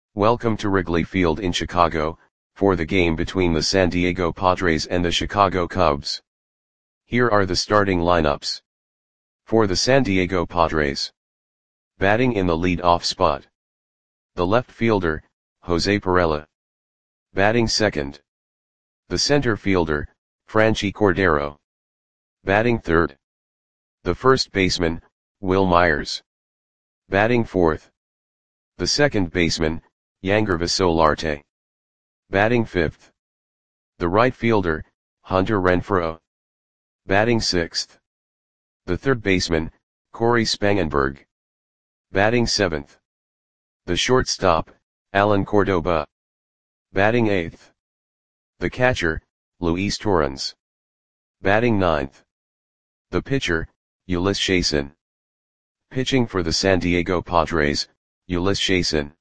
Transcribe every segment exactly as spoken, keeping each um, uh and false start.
Welcome to Wrigley Field in Chicago, for the game between the San Diego Padres and the Chicago Cubs. Here are the starting lineups. For the San Diego Padres. Batting in the lead-off spot. The left fielder, Jose Pirela. Batting second. The center fielder, Franchy Cordero. Batting third. The first baseman, Wil Myers. Batting fourth. The second baseman, Yangervis Solarte. Batting fifth. The right fielder, Hunter Renfroe. Batting sixth. The third baseman, Cory Spangenberg. Batting seventh. The shortstop, Alan Cordoba. Batting eighth. The catcher, Luis Torrens. Batting ninth. The pitcher, Ulyss Chacin. Pitching for the San Diego Padres, Ulyss Chacin.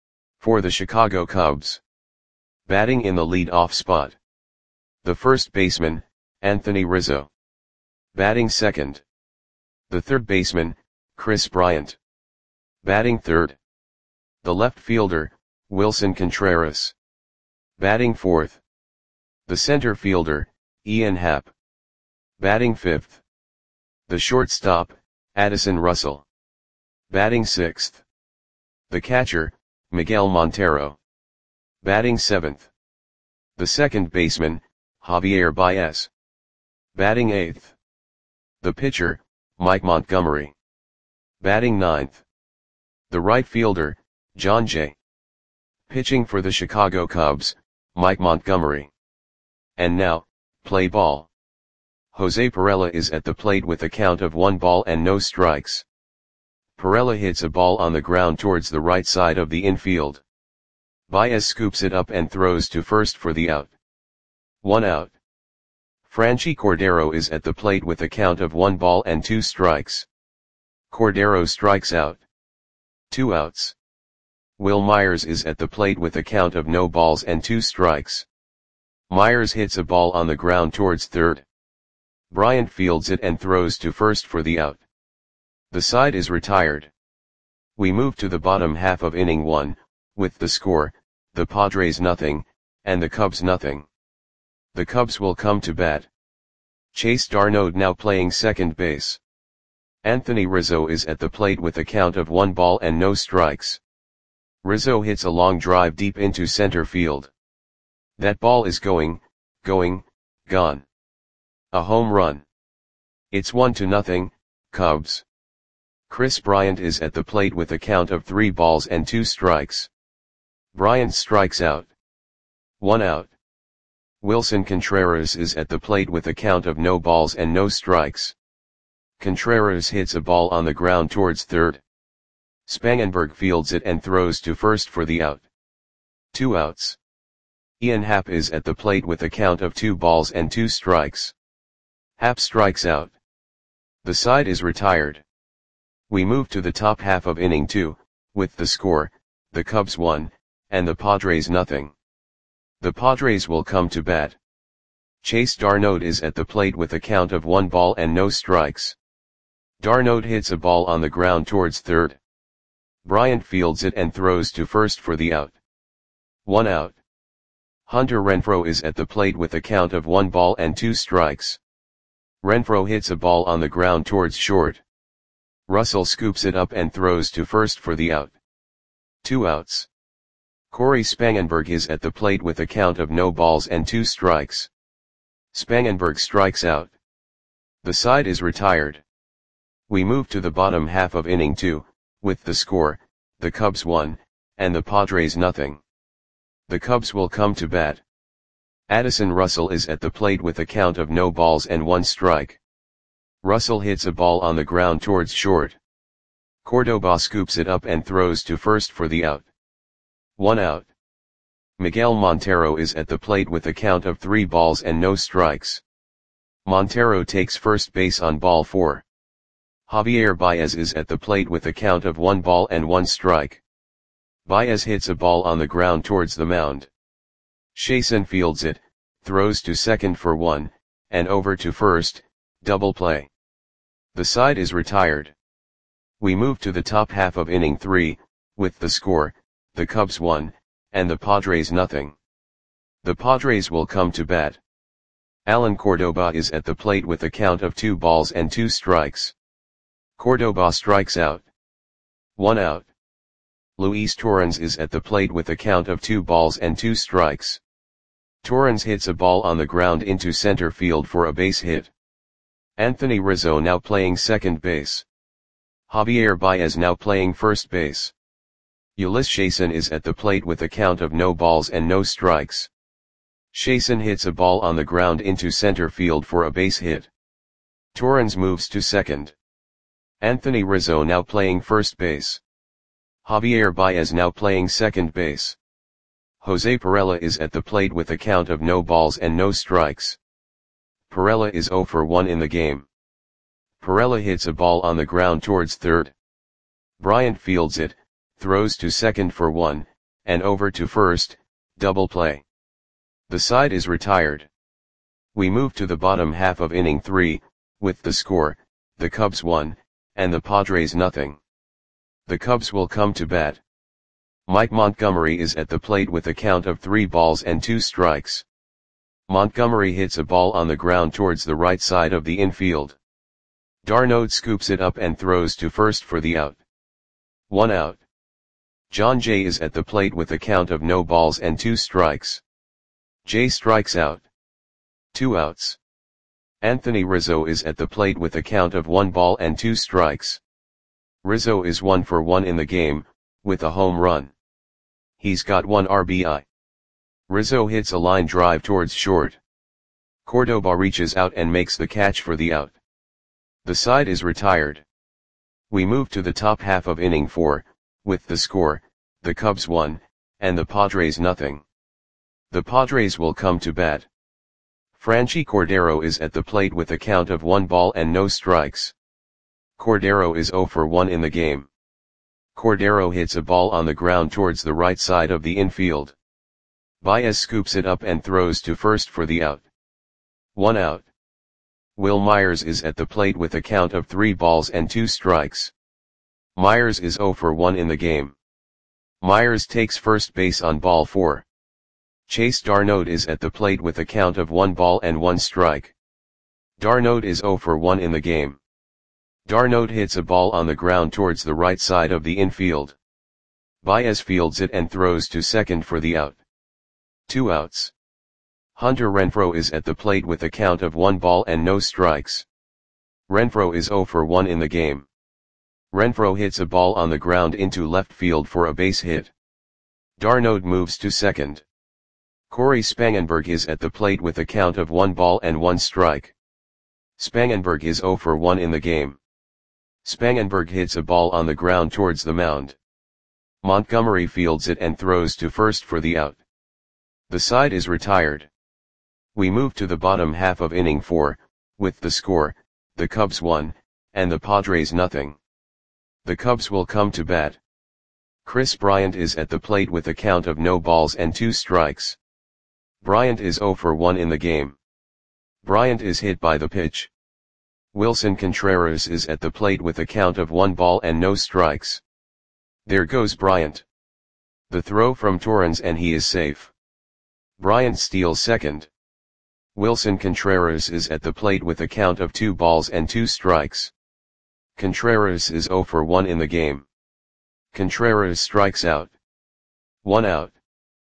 For the Chicago Cubs. Batting in the lead-off spot. The first baseman, Anthony Rizzo. Batting second. The third baseman, Kris Bryant. Batting third. The left fielder, Willson Contreras. Batting fourth. The center fielder, Ian Happ. Batting fifth. The shortstop, Addison Russell. Batting sixth. The catcher, Miguel Montero. Batting seventh. The second baseman, Javier Baez. Batting eighth. The pitcher, Mike Montgomery. Batting ninth. The right fielder, Jon Jay. Pitching for the Chicago Cubs, Mike Montgomery. And now, play ball. Jose Pirela is at the plate with a count of one ball and no strikes. Pirela hits a ball on the ground towards the right side of the infield. Baez scoops it up and throws to first for the out. One out. Franchy Cordero is at the plate with a count of one ball and two strikes. Cordero strikes out. Two outs. Wil Myers is at the plate with a count of no balls and two strikes. Myers hits a ball on the ground towards third. Bryant fields it and throws to first for the out. The side is retired. We move to the bottom half of inning one, with the score, the Padres nothing, and the Cubs nothing. The Cubs will come to bat. Chase d'Arnaud now playing second base. Anthony Rizzo is at the plate with a count of one ball and no strikes. Rizzo hits a long drive deep into center field. That ball is going, going, gone. A home run. It's one to nothing, Cubs. Kris Bryant is at the plate with a count of three balls and two strikes. Bryant strikes out. One out. Willson Contreras is at the plate with a count of no balls and no strikes. Contreras hits a ball on the ground towards third. Spangenberg fields it and throws to first for the out. Two outs. Ian Happ is at the plate with a count of two balls and two strikes. Happ strikes out. The side is retired. We move to the top half of inning two, with the score, the Cubs one, and the Padres nothing. The Padres will come to bat. Chase d'Arnaud is at the plate with a count of one ball and no strikes. d'Arnaud hits a ball on the ground towards third. Bryant fields it and throws to first for the out. One out. Hunter Renfroe is at the plate with a count of one ball and two strikes. Renfroe hits a ball on the ground towards short. Russell scoops it up and throws to first for the out. Two outs. Cory Spangenberg is at the plate with a count of no balls and two strikes. Spangenberg strikes out. The side is retired. We move to the bottom half of inning two, with the score, the Cubs one, and the Padres nothing. The Cubs will come to bat. Addison Russell is at the plate with a count of no balls and one strike. Russell hits a ball on the ground towards short. Cordoba scoops it up and throws to first for the out. One out. Miguel Montero is at the plate with a count of three balls and no strikes. Montero takes first base on ball four. Javier Baez is at the plate with a count of one ball and one strike. Baez hits a ball on the ground towards the mound. Chacin fields it, throws to second for one, and over to first, double play. The side is retired. We move to the top half of inning three, with the score, the Cubs one, and the Padres nothing. The Padres will come to bat. Alan Cordoba is at the plate with a count of two balls and two strikes. Cordoba strikes out. One out. Luis Torrens is at the plate with a count of two balls and two strikes. Torrens hits a ball on the ground into center field for a base hit. Anthony Rizzo now playing second base. Javier Baez now playing first base. Ulyss Chason is at the plate with a count of no balls and no strikes. Chason hits a ball on the ground into center field for a base hit. Torrens moves to second. Anthony Rizzo now playing first base. Javier Baez now playing second base. Jose Pirela is at the plate with a count of no balls and no strikes. Pirela is zero for one in the game. Pirela hits a ball on the ground towards third. Bryant fields it, throws to second for one, and over to first, double play. The side is retired. We move to the bottom half of inning three, with the score, the Cubs one, and the Padres nothing. The Cubs will come to bat. Mike Montgomery is at the plate with a count of three balls and two strikes. Montgomery hits a ball on the ground towards the right side of the infield. d'Arnaud scoops it up and throws to first for the out. One out. John Jay is at the plate with a count of no balls and two strikes. Jay strikes out. Two outs. Anthony Rizzo is at the plate with a count of one ball and two strikes. Rizzo is one for one in the game, with a home run. He's got one R B I. Rizzo hits a line drive towards short. Cordoba reaches out and makes the catch for the out. The side is retired. We move to the top half of inning four, with the score, the Cubs one, and the Padres nothing. The Padres will come to bat. Franchy Cordero is at the plate with a count of one ball and no strikes. Cordero is zero for one in the game. Cordero hits a ball on the ground towards the right side of the infield. Baez scoops it up and throws to first for the out. One out. Will Myers is at the plate with a count of three balls and two strikes. Myers is zero for one in the game. Myers takes first base on ball four. Chase d'Arnaud is at the plate with a count of one ball and one strike. d'Arnaud is zero for one in the game. d'Arnaud hits a ball on the ground towards the right side of the infield. Baez fields it and throws to second for the out. Two outs. Hunter Renfroe is at the plate with a count of one ball and no strikes. Renfroe is zero for one in the game. Renfroe hits a ball on the ground into left field for a base hit. d'Arnaud moves to second. Corey Spangenberg is at the plate with a count of one ball and one strike. Spangenberg is zero for one in the game. Spangenberg hits a ball on the ground towards the mound. Montgomery fields it and throws to first for the out. The side is retired. We move to the bottom half of inning four, with the score, the Cubs one, and the Padres nothing. The Cubs will come to bat. Chris Bryant is at the plate with a count of no balls and two strikes. Bryant is zero for one in the game. Bryant is hit by the pitch. Wilson Contreras is at the plate with a count of one ball and no strikes. There goes Bryant. The throw from Torrens and he is safe. Bryant steals second. Wilson Contreras is at the plate with a count of two balls and two strikes. Contreras is zero for one in the game. Contreras strikes out. One out.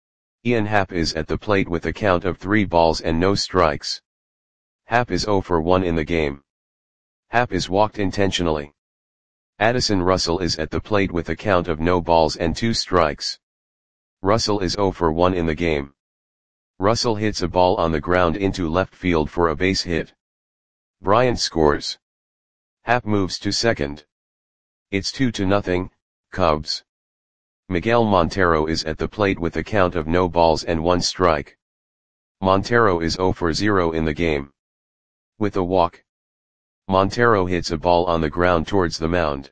Ian Happ is at the plate with a count of three balls and no strikes. Happ is zero for one in the game. Happ is walked intentionally. Addison Russell is at the plate with a count of no balls and two strikes. Russell is zero for one in the game. Russell hits a ball on the ground into left field for a base hit. Bryant scores. Happ moves to second. It's two to nothing, Cubs. Miguel Montero is at the plate with a count of no balls and one strike. Montero is zero for zero in the game. With a walk. Montero hits a ball on the ground towards the mound.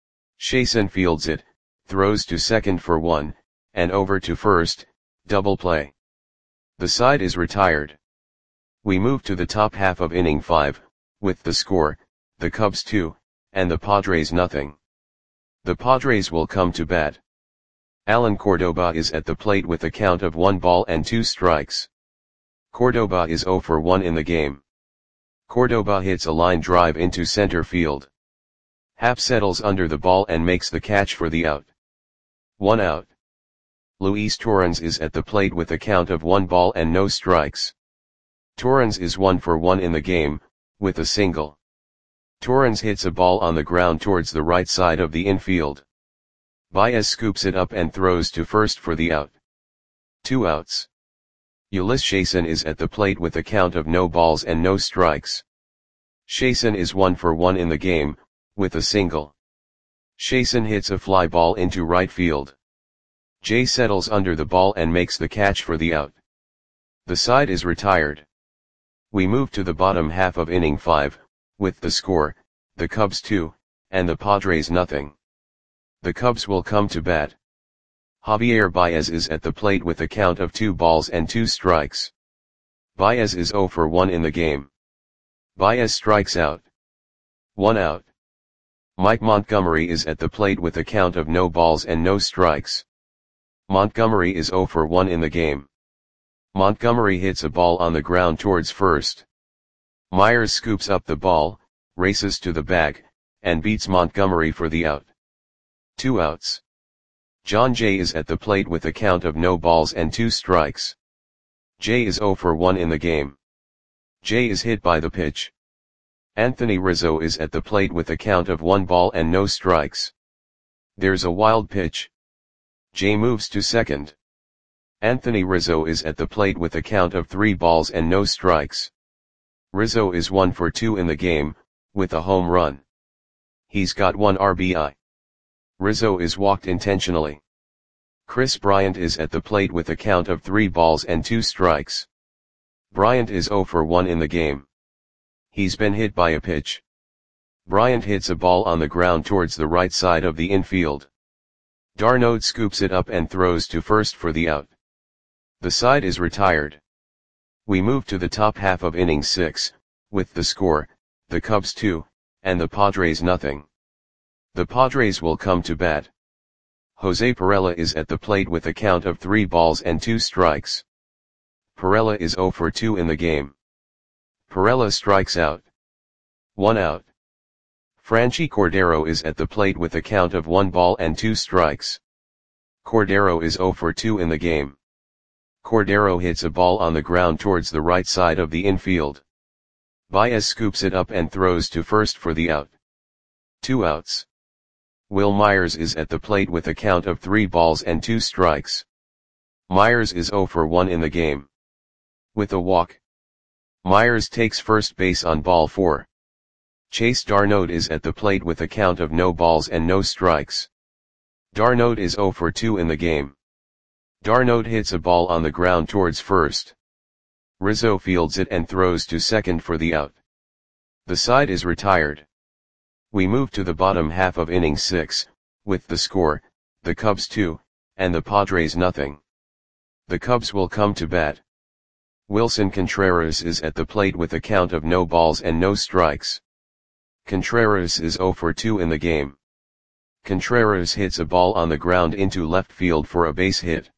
Chason fields it, throws to second for one, and over to first, double play. The side is retired. We move to the top half of inning five, with the score, the Cubs two, and the Padres nothing. The Padres will come to bat. Alan Cordoba is at the plate with a count of one ball and two strikes. Cordoba is zero for one in the game. Cordoba hits a line drive into center field. Happ settles under the ball and makes the catch for the out. One out. Luis Torrens is at the plate with a count of one ball and no strikes. Torrens is one for one in the game, with a single. Torrens hits a ball on the ground towards the right side of the infield. Baez scoops it up and throws to first for the out. Two outs. Ulyss Chasin is at the plate with a count of no balls and no strikes. Chasin is one for one in the game, with a single. Chasin hits a fly ball into right field. Jay settles under the ball and makes the catch for the out. The side is retired. We move to the bottom half of inning five, with the score, the Cubs two, and the Padres nothing. The Cubs will come to bat. Javier Baez is at the plate with a count of two balls and two strikes. Baez is zero for one in the game. Baez strikes out. One out. Mike Montgomery is at the plate with a count of no balls and no strikes. Montgomery is zero for one in the game. Montgomery hits a ball on the ground towards first. Myers scoops up the ball, races to the bag, and beats Montgomery for the out. Two outs. Jon Jay is at the plate with a count of no balls and two strikes. Jay is zero for one in the game. Jay is hit by the pitch. Anthony Rizzo is at the plate with a count of one ball and no strikes. There's a wild pitch. Jay moves to second. Anthony Rizzo is at the plate with a count of three balls and no strikes. Rizzo is one for two in the game, with a home run. He's got one R B I. Rizzo is walked intentionally. Chris Bryant is at the plate with a count of three balls and two strikes. Bryant is zero for one in the game. He's been hit by a pitch. Bryant hits a ball on the ground towards the right side of the infield. d'Arnaud scoops it up and throws to first for the out. The side is retired. We move to the top half of inning six, with the score, the Cubs two, and the Padres nothing. The Padres will come to bat. Jose Pirela is at the plate with a count of three balls and two strikes. Pirela is zero for two in the game. Pirela strikes out. One out. Franchy Cordero is at the plate with a count of one ball and two strikes. Cordero is zero for two in the game. Cordero hits a ball on the ground towards the right side of the infield. Baez scoops it up and throws to first for the out. Two outs. Wil Myers is at the plate with a count of three balls and two strikes. Myers is zero for one in the game. With a walk. Myers takes first base on ball four. Chase d'Arnaud is at the plate with a count of no balls and no strikes. d'Arnaud is zero for two in the game. d'Arnaud hits a ball on the ground towards first. Rizzo fields it and throws to second for the out. The side is retired. We move to the bottom half of inning six, with the score, the Cubs two, and the Padres nothing. The Cubs will come to bat. Wilson Contreras is at the plate with a count of no balls and no strikes. Contreras is zero for two in the game. Contreras hits a ball on the ground into left field for a base hit.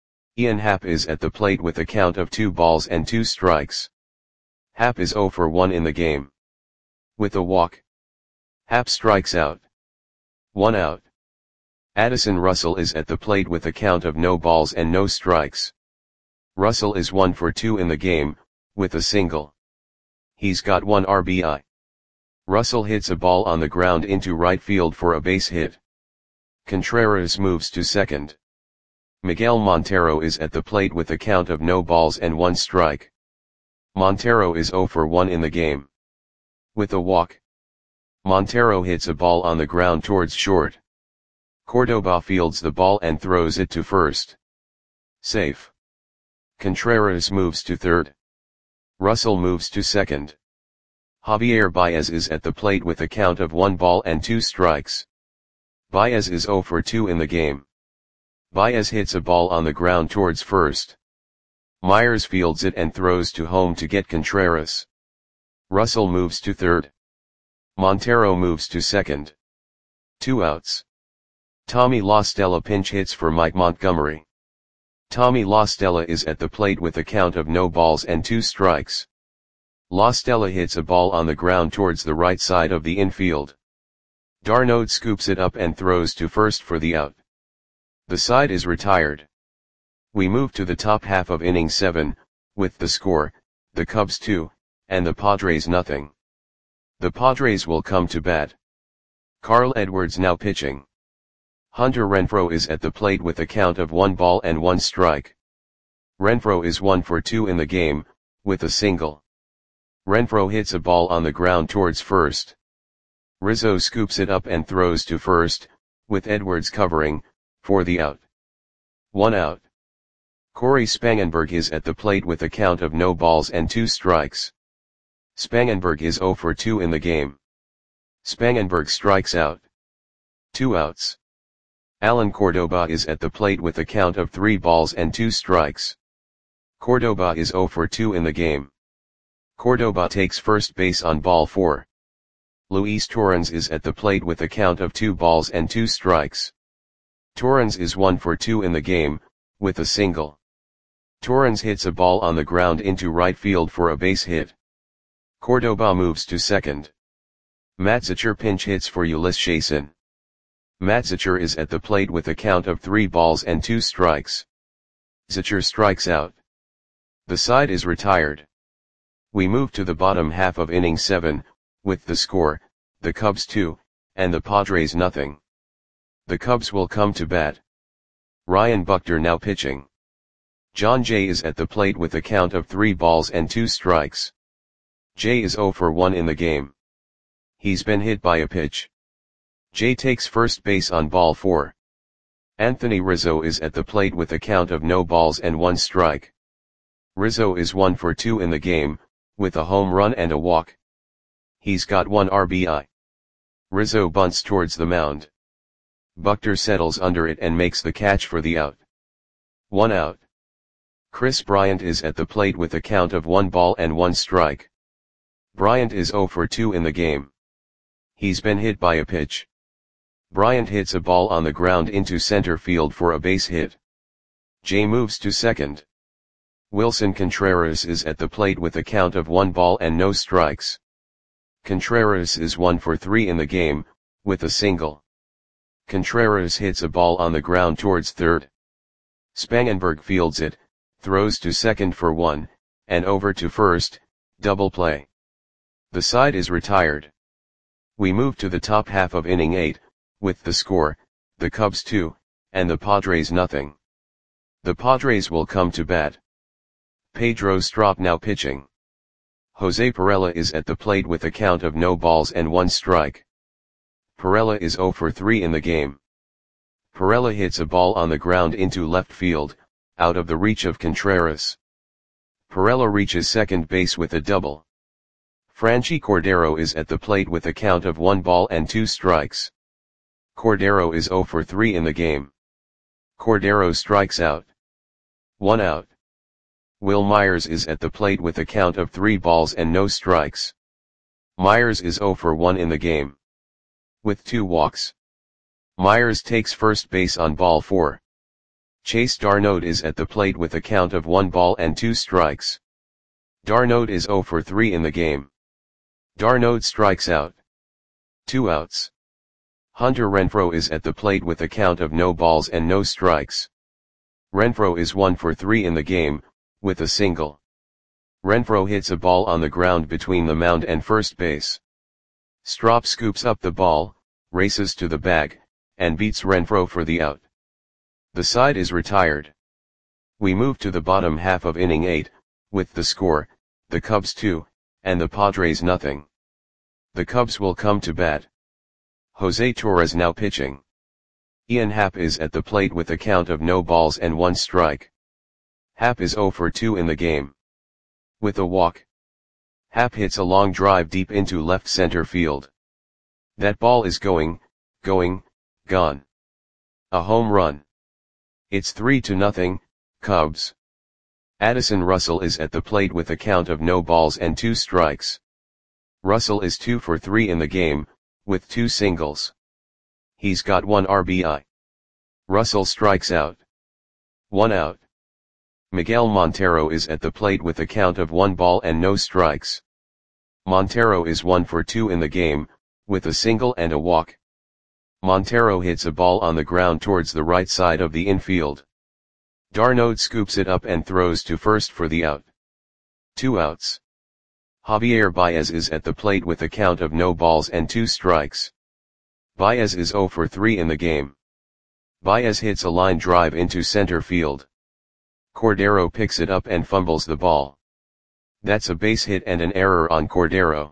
Ian Happ is at the plate with a count of two balls and two strikes. Happ is zero for one in the game. With a walk. Happ strikes out. One out. Addison Russell is at the plate with a count of no balls and no strikes. Russell is one for two in the game, with a single. He's got one R B I. Russell hits a ball on the ground into right field for a base hit. Contreras moves to second. Miguel Montero is at the plate with a count of no balls and one strike. Montero is zero for one in the game. With a walk. Montero hits a ball on the ground towards short. Cordoba fields the ball and throws it to first. Safe. Contreras moves to third. Russell moves to second. Javier Baez is at the plate with a count of one ball and two strikes. Baez is zero for two in the game. Baez hits a ball on the ground towards first. Myers fields it and throws to home to get Contreras. Russell moves to third. Montero moves to second. Two outs. Tommy La Stella pinch hits for Mike Montgomery. Tommy La Stella is at the plate with a count of no balls and two strikes. La Stella hits a ball on the ground towards the right side of the infield. d'Arnaud scoops it up and throws to first for the out. The side is retired. We move to the top half of inning seven, with the score, the Cubs two, and the Padres nothing. The Padres will come to bat. Carl Edwards now pitching. Hunter Renfroe is at the plate with a count of one ball and one strike. Renfroe is one for two in the game, with a single. Renfroe hits a ball on the ground towards first. Rizzo scoops it up and throws to first, with Edwards covering, for the out. One out. Corey Spangenberg is at the plate with a count of no balls and two strikes. Spangenberg is zero for two in the game. Spangenberg strikes out. Two outs. Alan Cordoba is at the plate with a count of three balls and two strikes. Cordoba is zero for two in the game. Cordoba takes first base on ball four. Luis Torrens is at the plate with a count of two balls and two strikes. Torrens is one for two in the game, with a single. Torrens hits a ball on the ground into right field for a base hit. Cordoba moves to second. Matt Zachor pinch hits for Ulyss Chasin. Matt Zachor is at the plate with a count of three balls and two strikes. Zachor strikes out. The side is retired. We move to the bottom half of inning seven, with the score, the Cubs two, and the Padres nothing. The Cubs will come to bat. Ryan Buckner now pitching. John Jay is at the plate with a count of three balls and two strikes. Jay is zero for one in the game. He's been hit by a pitch. Jay takes first base on ball four. Anthony Rizzo is at the plate with a count of no balls and one strike. Rizzo is one for two in the game, with a home run and a walk. He's got one R B I. Rizzo bunts towards the mound. Buckner settles under it and makes the catch for the out. One out. Chris Bryant is at the plate with a count of one ball and one strike. Bryant is zero for two in the game. He's been hit by a pitch. Bryant hits a ball on the ground into center field for a base hit. Jay moves to second. Wilson Contreras is at the plate with a count of one ball and no strikes. Contreras is one for three in the game, with a single. Contreras hits a ball on the ground towards third. Spangenberg fields it, throws to second for one, and over to first, double play. The side is retired. We move to the top half of inning eight, with the score, the Cubs two, and the Padres nothing. The Padres will come to bat. Pedro Strop now pitching. Jose Pirela is at the plate with a count of no balls and one strike. Pirela is zero for three in the game. Pirela hits a ball on the ground into left field, out of the reach of Contreras. Pirela reaches second base with a double. Franchy Cordero is at the plate with a count of one ball and two strikes. Cordero is zero for three in the game. Cordero strikes out. One out. Will Myers is at the plate with a count of three balls and no strikes. Myers is zero for one in the game. With two walks. Myers takes first base on ball four. Chase d'Arnaud is at the plate with a count of one ball and two strikes. d'Arnaud is zero for three in the game. d'Arnaud strikes out. Two outs. Hunter Renfroe is at the plate with a count of no balls and no strikes. Renfroe is one for three in the game, with a single. Renfroe hits a ball on the ground between the mound and first base. Strop scoops up the ball, races to the bag, and beats Renfroe for the out. The side is retired. We move to the bottom half of inning eight, with the score, the Cubs two, and the Padres nothing. The Cubs will come to bat. Jose Torres now pitching. Ian Happ is at the plate with a count of no balls and one strike. Happ is zero for two in the game. With a walk. Happ hits a long drive deep into left center field. That ball is going, going, gone. A home run. It's three to nothing, Cubs. Addison Russell is at the plate with a count of no balls and two strikes. Russell is two for three in the game, with two singles. He's got one R B I. Russell strikes out. One out. Miguel Montero is at the plate with a count of one ball and no strikes. Montero is one for two in the game, with a single and a walk. Montero hits a ball on the ground towards the right side of the infield. d'Arnaud scoops it up and throws to first for the out. Two outs. Javier Baez is at the plate with a count of no balls and two strikes. Baez is zero for three in the game. Baez hits a line drive into center field. Cordero picks it up and fumbles the ball. That's a base hit and an error on Cordero.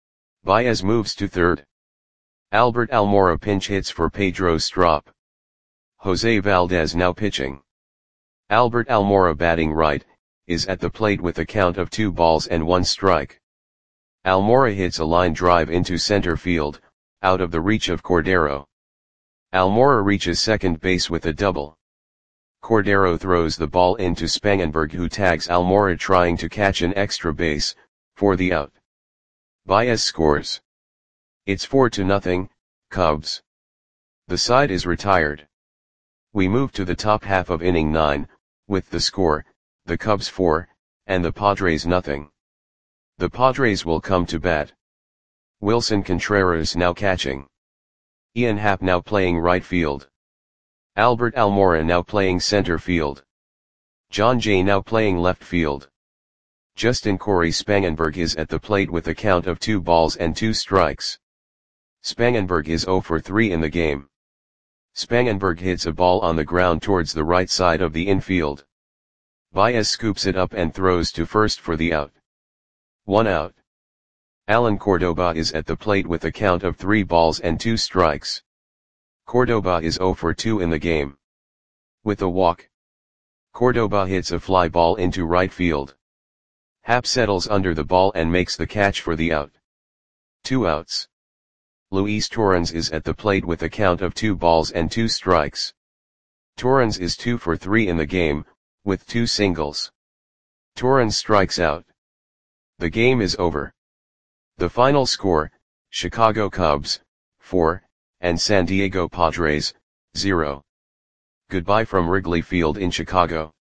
Baez moves to third. Albert Almora pinch hits for Pedro Strop. Jose Valdez now pitching. Albert Almora batting right, is at the plate with a count of two balls and one strike. Almora hits a line drive into center field, out of the reach of Cordero. Almora reaches second base with a double. Cordero throws the ball into Spangenberg, who tags Almora trying to catch an extra base, for the out. Baez scores. It's four to nothing, Cubs. The side is retired. We move to the top half of inning nine, with the score, the Cubs four, and the Padres nothing. The Padres will come to bat. Wilson Contreras now catching. Ian Happ now playing right field. Albert Almora now playing center field. John Jay now playing left field. Justin Corey Spangenberg is at the plate with a count of two balls and two strikes. Spangenberg is zero for three in the game. Spangenberg hits a ball on the ground towards the right side of the infield. Baez scoops it up and throws to first for the out. One out. Alan Cordoba is at the plate with a count of three balls and two strikes. Cordoba is zero for two in the game. With a walk. Cordoba hits a fly ball into right field. Happ settles under the ball and makes the catch for the out. Two outs. Luis Torrens is at the plate with a count of two balls and two strikes. Torrens is two for three in the game, with two singles. Torrens strikes out. The game is over. The final score, Chicago Cubs, four, and San Diego Padres, zero. Goodbye from Wrigley Field in Chicago.